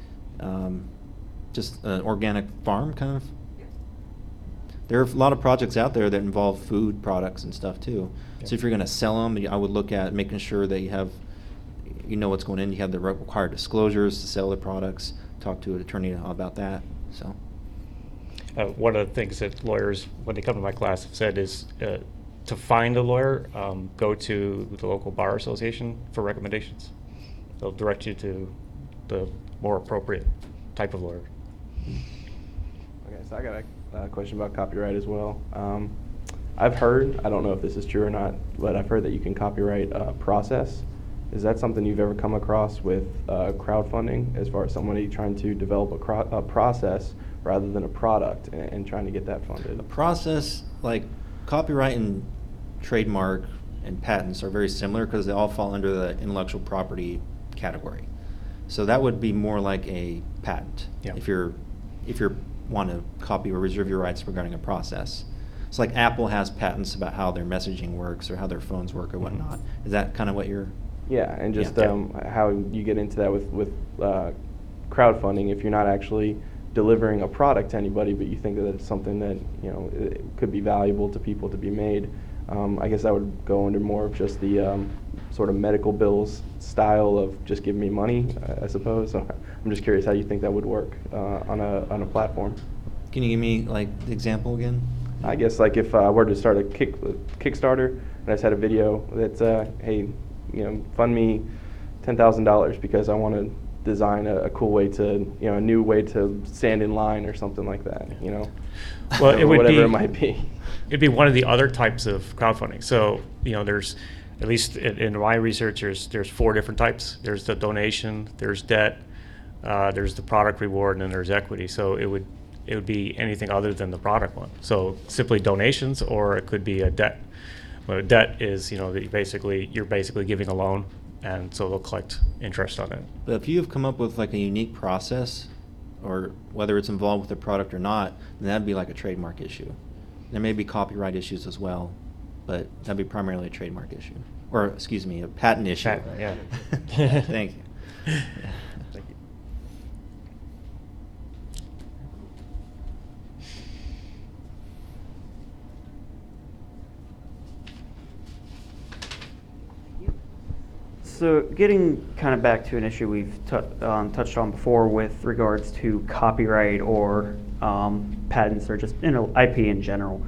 Just an organic farm, kind of. There are a lot of projects out there that involve food products and stuff too. Yeah. So if you're going to sell them, I would look at making sure that you know what's going in. You have the required disclosures to sell the products. Talk to an attorney about that. So. one of the things that lawyers, when they come to my class, have said is to find a lawyer, go to the local bar association for recommendations. They'll direct you to the more appropriate type of lawyer. Okay, so I got a question about copyright as well. I've heard, I don't know if this is true or not, but I've heard that you can copyright a process. Is that something you've ever come across with crowdfunding, as far as somebody trying to develop a process rather than a product and trying to get that funded? A process, like copyright and trademark and patents, are very similar because they all fall under the intellectual property category. So that would be more like a patent. Yeah. If you're want to copy or reserve your rights regarding a process. It's like Apple has patents about how their messaging works or how their phones work or whatnot. Is that kind of what you're? Yeah, and just Yeah. how you get into that with crowdfunding. If you're not actually delivering a product to anybody, but you think that it's something that it could be valuable to people to be made, I guess that would go under more of just the sort of medical bills style of just give me money, I suppose. So I'm just curious how you think that would work on a platform. Can you give me like the example again? I guess like if I were to start a Kickstarter and I just had a video that's hey, fund me $10,000 because I want to design a cool way to, a new way to stand in line or something like that, Well, it would whatever it might be. It'd be one of the other types of crowdfunding. So, there's, at least in my research, there's 4 different types. There's the donation, there's debt, there's the product reward, and then there's equity. So it would be anything other than the product one. So simply donations, or it could be a debt. Well, debt is, that you're basically giving a loan, and so they'll collect interest on it. But if you have come up with like a unique process, or whether it's involved with the product or not, then that'd be like a trademark issue. There may be copyright issues as well, but that'd be primarily a trademark issue. Or, excuse me, a patent issue. Patent, yeah. Thank you. Thank you. So getting kind of back to an issue we've touched on before with regards to copyright or patents or just IP in general.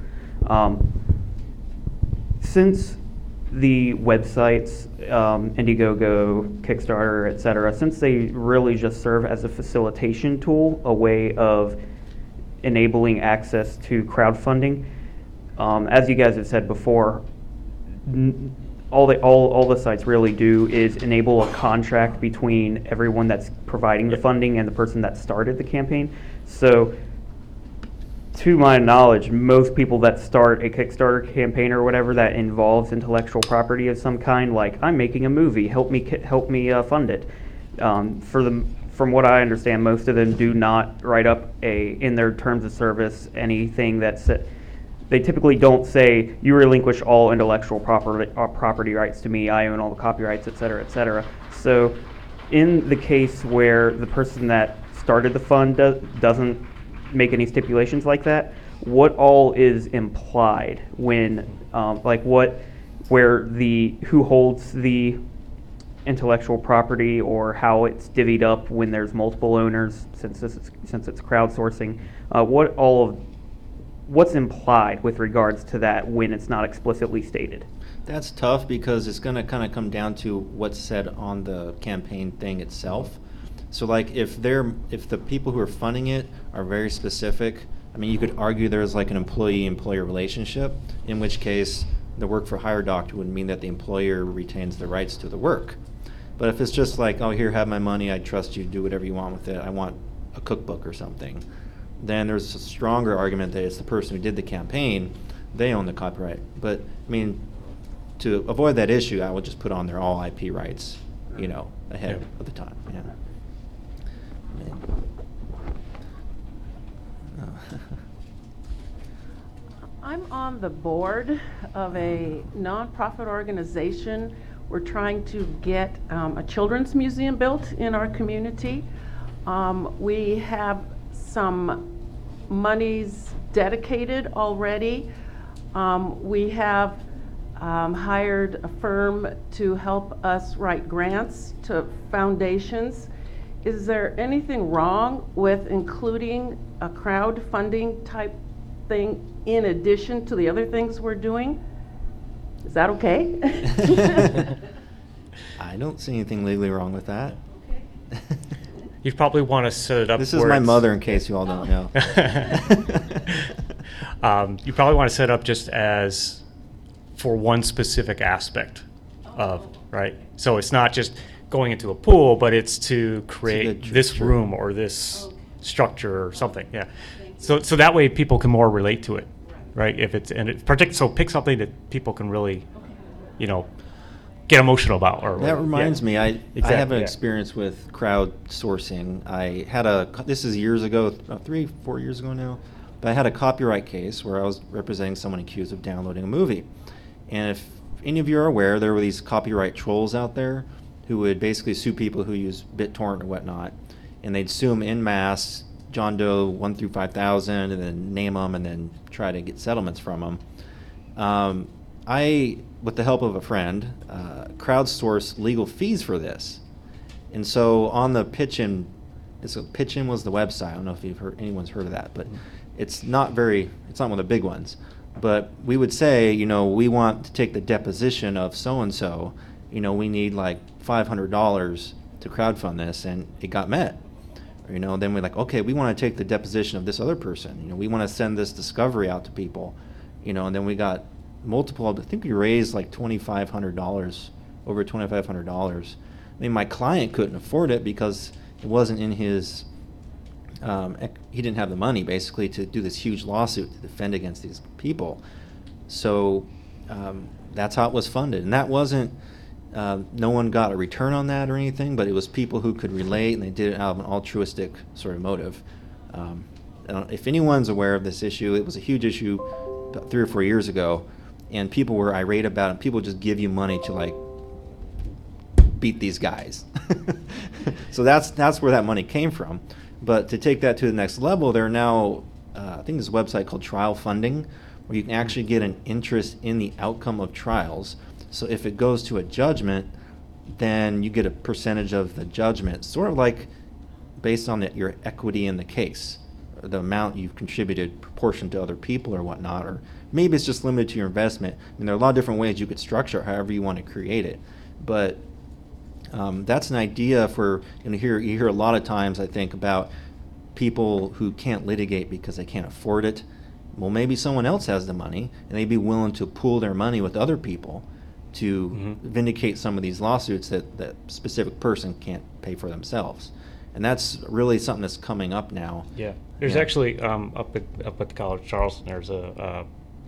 Since the websites, Indiegogo, Kickstarter, etc., since they really just serve as a facilitation tool, a way of enabling access to crowdfunding, as you guys have said before, all the sites really do is enable a contract between everyone that's providing the funding and the person that started the campaign. So, to my knowledge, most people that start a Kickstarter campaign or whatever that involves intellectual property of some kind, like I'm making a movie, help me fund it. From what I understand, most of them do not write up in their terms of service anything that's. They typically don't say, you relinquish all intellectual property rights to me, I own all the copyrights, et cetera, et cetera. So in the case where the person that started the fund doesn't make any stipulations like that, what all is implied when, who holds the intellectual property or how it's divvied up when there's multiple owners, since it's crowdsourcing, what's implied with regards to that when it's not explicitly stated? That's tough because it's going to kind of come down to what's said on the campaign thing itself. So like if the people who are funding it are very specific, I mean, you could argue there's like an employee-employer relationship, in which case the work for hire doctrine would mean that the employer retains the rights to the work. But if it's just like, oh, here, have my money, I trust you, do whatever you want with it, I want a cookbook or something, then there's a stronger argument that it's the person who did the campaign, they own the copyright. But I mean, to avoid that issue, I would just put on their all IP rights, ahead of the time. Yeah. I'm on the board of a nonprofit organization. We're trying to get a children's museum built in our community. We have some monies dedicated already. We have hired a firm to help us write grants to foundations is there anything wrong with including a crowdfunding type thing in addition to the other things we're doing? Is that okay? I don't see anything legally wrong with that. You probably want to set it up. This is where my it's- mother, in case you all don't know. You probably want to set it up just as for one specific aspect of, right? So it's not just going into a pool, but it's to create good this true. room or this structure or something, yeah. So that way people can more relate to it, right? If it's, and it so pick something that people can really, you know, get emotional about. Or That reminds me, I have Exactly, an yeah. experience with crowdsourcing. I had this is years ago, 3-4 years ago now, but I had a copyright case where I was representing someone accused of downloading a movie. And if any of you are aware, there were these copyright trolls out there who would basically sue people who use BitTorrent or whatnot, and they'd sue them en masse, John Doe 1 through 5,000, and then name them and then try to get settlements from them. I, with the help of a friend, crowdsourced legal fees for this. And so on the Pitchin, Pitchin was the website. I don't know if anyone's heard of that, but it's not one of the big ones. But we would say, you know, we want to take the deposition of so-and-so, you know, we need like $500 to crowdfund this, and it got met. Or, you know, then we're like, okay, we want to take the deposition of this other person. You know, we want to send this discovery out to people, you know, and then we got multiple, I think we raised like $2,500, over $2,500. I mean, my client couldn't afford it because it wasn't in his, he didn't have the money basically to do this huge lawsuit to defend against these people. So that's how it was funded. And that wasn't, no one got a return on that or anything, but it was people who could relate, and they did it out of an altruistic sort of motive. If anyone's aware of this issue, it was a huge issue about 3 or 4 years ago, and people were irate about it. People just give you money to like beat these guys. So that's where that money came from. But to take that to the next level, there are now, I think there's a website called Trial Funding, where you can actually get an interest in the outcome of trials. So if it goes to a judgment, then you get a percentage of the judgment, sort of like based on your equity in the case, or the amount you've contributed proportion to other people or whatnot, or maybe it's just limited to your investment. I mean, there are a lot of different ways you could structure it, however you want to create it. But that's an idea for, you hear a lot of times, I think, about people who can't litigate because they can't afford it. Well, maybe someone else has the money, and they'd be willing to pool their money with other people to vindicate some of these lawsuits that that specific person can't pay for themselves. And that's really something that's coming up now. Yeah, there's actually up at the College of Charleston, there's a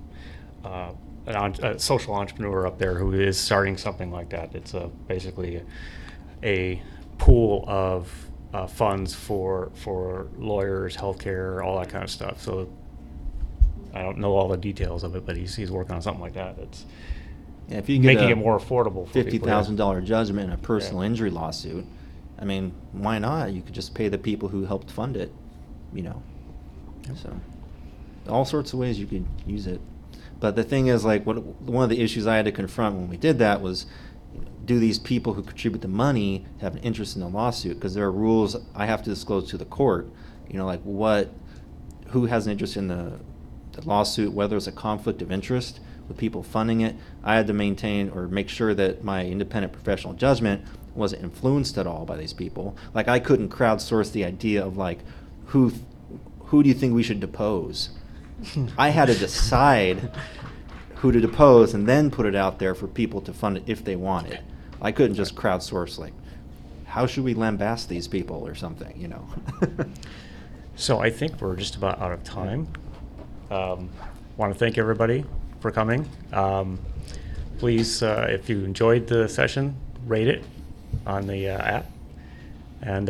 social entrepreneur up there who is starting something like that. It's basically a pool of funds for lawyers, healthcare, all that kind of stuff. So I don't know all the details of it, but he's working on something like that. It's if you get making a it more affordable for people. $50,000 judgment in a personal injury lawsuit, I mean, why not? You could just pay the people who helped fund it, you know. So all sorts of ways you could use it. But the thing is, like, one of the issues I had to confront when we did that was, do these people who contribute the money have an interest in the lawsuit? Because there are rules I have to disclose to the court, you know, like who has an interest in the lawsuit, whether it's a conflict of interest with people funding it. I had to maintain or make sure that my independent professional judgment wasn't influenced at all by these people. Like, I couldn't crowdsource the idea of like, who do you think we should depose? I had to decide who to depose and then put it out there for people to fund it if they want it. I couldn't just crowdsource, like, how should we lambast these people or something, you know? So I think we're just about out of time. Want to thank everybody for coming. Please, if you enjoyed the session, rate it on the app. And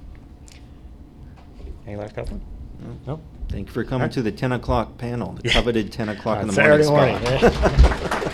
any last comment? No. Thank you for coming All right. to the 10 o'clock panel, the coveted 10 o'clock in the Saturday morning morning. spot.